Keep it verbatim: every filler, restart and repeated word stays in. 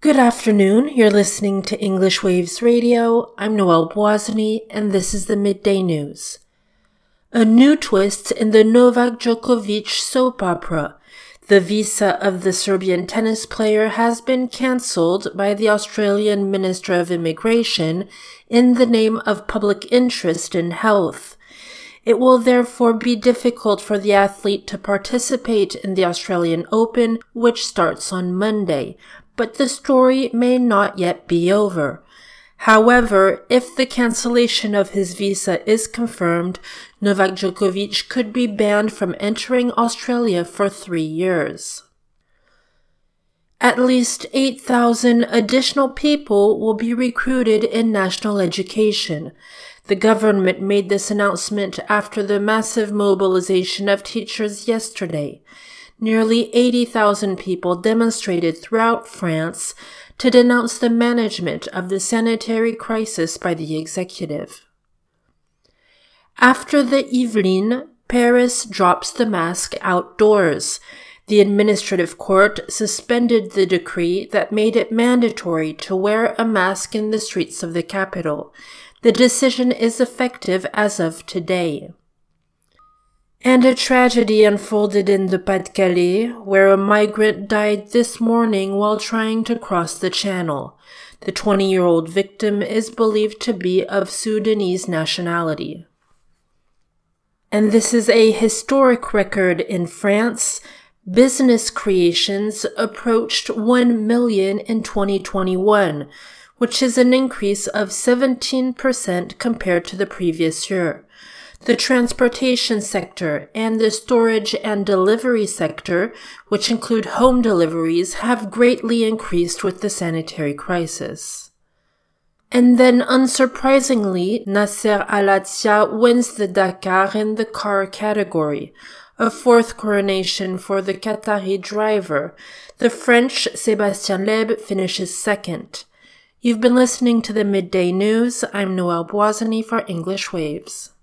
Good afternoon. You're listening to English Waves Radio. I'm Noelle Boisany, and this is the Midday News. A new twist in the Novak Djokovic soap opera. The visa of the Serbian tennis player has been cancelled by the Australian Minister of Immigration in the name of public interest in health. It will therefore be difficult for the athlete to participate in the Australian Open, which starts on Monday, but the story may not yet be over. However, if the cancellation of his visa is confirmed, Novak Djokovic could be banned from entering Australia for three years. At least eight thousand additional people will be recruited in national education. The government made this announcement after the massive mobilization of teachers yesterday. Nearly eighty thousand people demonstrated throughout France to denounce the management of the sanitary crisis by the executive. After the Yvelines, Paris drops the mask outdoors. The administrative court suspended the decree that made it mandatory to wear a mask in the streets of the capital. The decision is effective as of today. And a tragedy unfolded in the Pas-de-Calais, where a migrant died this morning while trying to cross the channel. The twenty-year-old victim is believed to be of Sudanese nationality. And this is a historic record in France. Business creations approached one million in twenty twenty-one, which is an increase of seventeen percent compared to the previous year. The transportation sector and the storage and delivery sector, which include home deliveries, have greatly increased with the sanitary crisis. And then, unsurprisingly, Nasser Al-Attiyah wins the Dakar in the car category, a fourth coronation for the Qatari driver. The French Sébastien Loeb finishes second. You've been listening to the Midday News. I'm Noelle Boisany for English Waves.